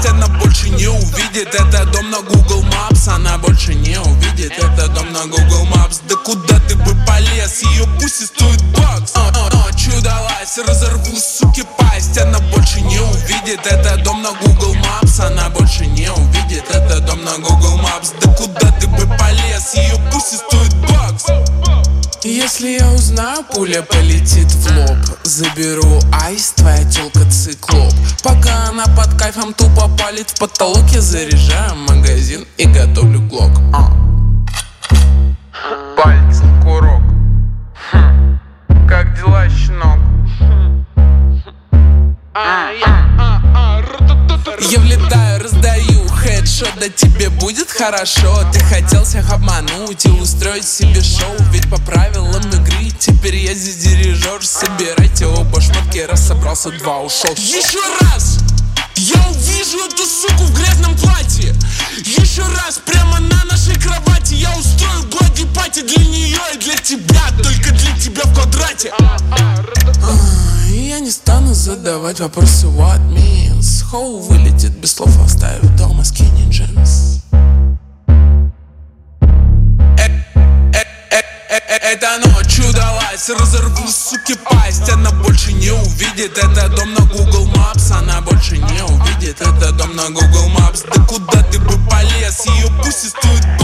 пасть, она больше не увидит. Это дом на Google Maps, она больше не увидит. Это дом на Google Maps. Да куда ты бы полез, ее пусть стоит бакс. Ночью далась, разорву, суки, пасть, она больше не увидит. Это дом на Google Maps, она больше не увидит. Это дом на Google Maps. Да куда ты бы полез, ее пусть стоит бакс. Если я узнаю, пуля полетит в лоб. Заберу айс, твоя тёлка циклоп. Пока она под кайфом тупо палит в потолок, я заряжаю магазин и готовлю глок. Пальцем курок. Как дела, щенок? Я влетаю, раздаю хедшот, да тебе будет хорошо. Ты хотел всех обмануть и устроить себе шоу. Ведь по правилам игры теперь я здесь дирижер. Собирайте оба шмотки, раз собрался, два ушел. Еще раз! Я увижу эту суку в грязном платье. Еще раз, прямо на нашей кровати я устрою глади-пати для нее и для тебя. Только для тебя в квадрате. Я не стану задавать вопросы what means. Хоу вылетит без слов, оставив дома skinny jeans. Эта ночь удалась, разорву, суки, пасть, она больше не увидит. Это дом на Google Maps, она больше не увидит. Это дом на Google Maps. Да куда ты бы полез, ее пусть стоит